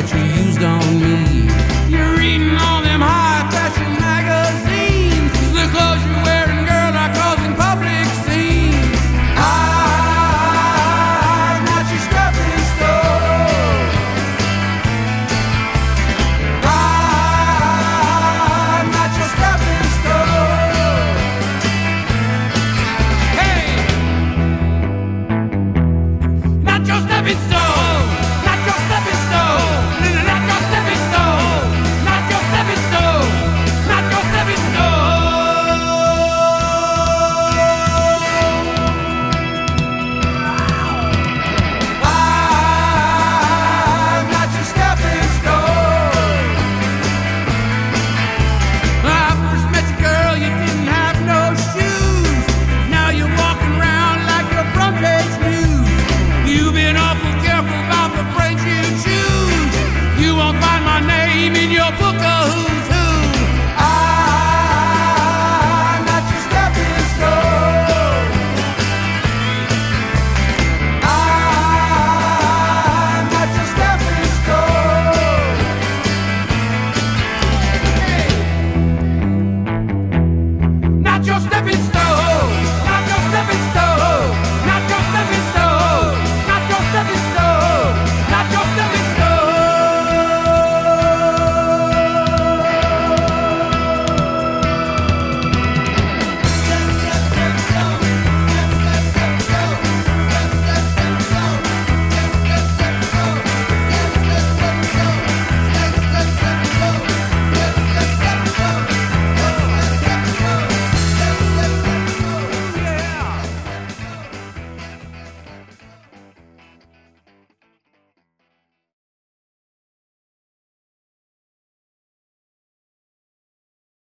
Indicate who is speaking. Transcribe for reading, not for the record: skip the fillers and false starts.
Speaker 1: that you used on me. You're reading all them high fashion magazines. The clothes you're wearing, girl, are causing public scenes. I'm not your stepping stone. I'm not your stepping stone. Hey! Not your stepping stone. Not your stepping stone. Not your stepping stone. Not your stepping stone. Not your stepping stone. I'm not your stepping stone. When I first met you, girl, you didn't have no shoes. Now you're walking around like you're front page news. You've been awful careful about the friends you choose. You won't find my name in your book of who's.